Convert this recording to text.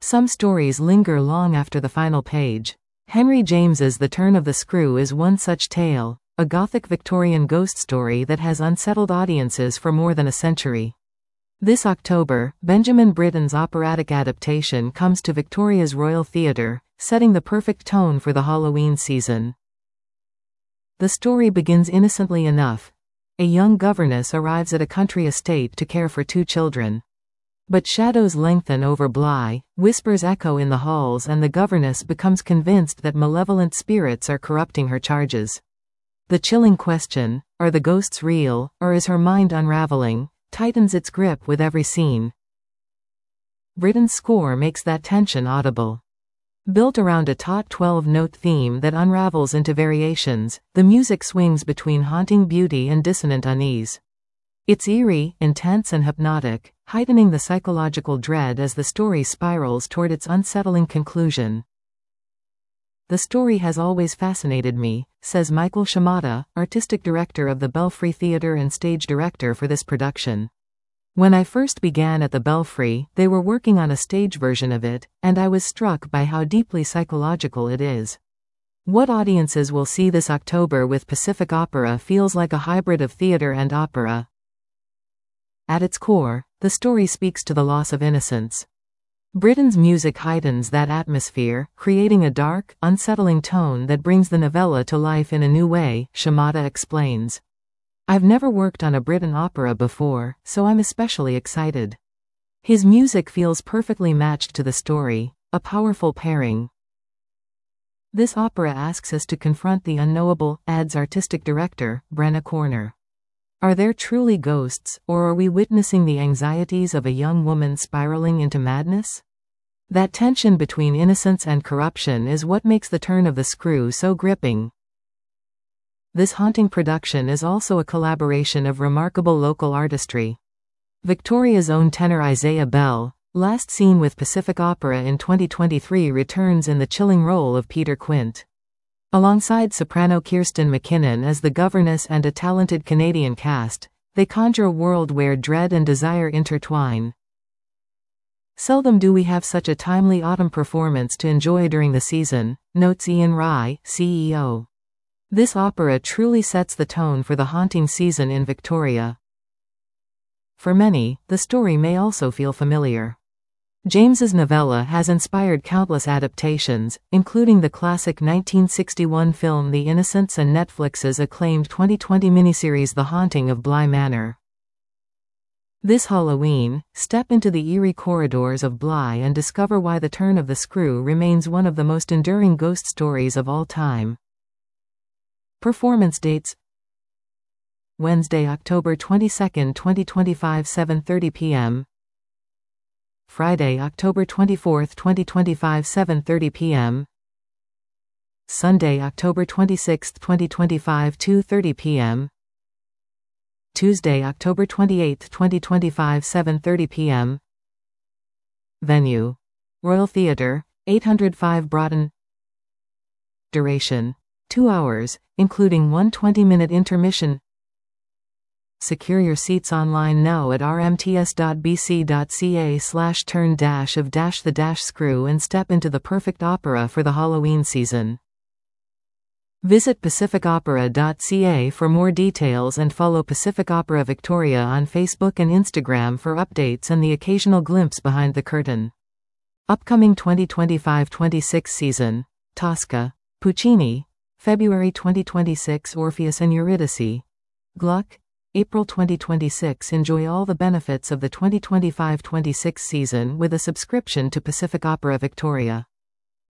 Some stories linger long after the final page. Henry James's The Turn of the Screw is one such tale, a Gothic Victorian ghost story that has unsettled audiences for more than a century. This October, Benjamin Britten's operatic adaptation comes to Victoria's Royal Theatre, setting the perfect tone for the Halloween season. The story begins innocently enough. A young governess arrives at a country estate to care for 2 children. But shadows lengthen over Bly, whispers echo in the halls, and the governess becomes convinced that malevolent spirits are corrupting her charges. The chilling question, are the ghosts real, or is her mind unraveling, tightens its grip with every scene. Britten's score makes that tension audible. Built around a taut 12-note theme that unravels into variations, the music swings between haunting beauty and dissonant unease. It's eerie, intense and hypnotic, heightening the psychological dread as the story spirals toward its unsettling conclusion. The story has always fascinated me, says Michael Shimada, artistic director of the Belfry Theatre and stage director for this production. When I first began at the Belfry, they were working on a stage version of it, and I was struck by how deeply psychological it is. What audiences will see this October with Pacific Opera feels like a hybrid of theatre and opera. At its core, the story speaks to the loss of innocence. Britten's music heightens that atmosphere, creating a dark, unsettling tone that brings the novella to life in a new way, Shimada explains. I've never worked on a Britten opera before, so I'm especially excited. His music feels perfectly matched to the story, a powerful pairing. This opera asks us to confront the unknowable, adds artistic director, Brenna Corner. Are there truly ghosts, or are we witnessing the anxieties of a young woman spiraling into madness? That tension between innocence and corruption is what makes The Turn of the Screw so gripping. This haunting production is also a collaboration of remarkable local artistry. Victoria's own tenor Isaiah Bell, last seen with Pacific Opera in 2023, returns in the chilling role of Peter Quint. Alongside soprano Kirsten McKinnon as the governess and a talented Canadian cast, they conjure a world where dread and desire intertwine. Seldom do we have such a timely autumn performance to enjoy during the season, notes Ian Rye, CEO. This opera truly sets the tone for the haunting season in Victoria. For many, the story may also feel familiar. James's novella has inspired countless adaptations, including the classic 1961 film The Innocents and Netflix's acclaimed 2020 miniseries The Haunting of Bly Manor. This Halloween, step into the eerie corridors of Bly and discover why The Turn of the Screw remains one of the most enduring ghost stories of all time. Performance dates: Wednesday, October 22, 2025, 7:30 p.m. Friday, October 24, 2025, 7:30 p.m. Sunday, October 26, 2025, 2:30 p.m. Tuesday, October 28, 2025, 7:30 p.m. Venue: Royal Theatre, 805 Broughton. Duration: 2 hours, including one 20-minute intermission. Secure your seats online now at rmts.bc.ca/turn-of-the-screw and step into the perfect opera for the Halloween season. Visit pacificopera.ca for more details and follow Pacific Opera Victoria on Facebook and Instagram for updates and the occasional glimpse behind the curtain. Upcoming 2025-26 season: Tosca, Puccini, February 2026 Orpheus and Eurydice, Gluck, April 2026. Enjoy all the benefits of the 2025-26 season with a subscription to Pacific Opera Victoria.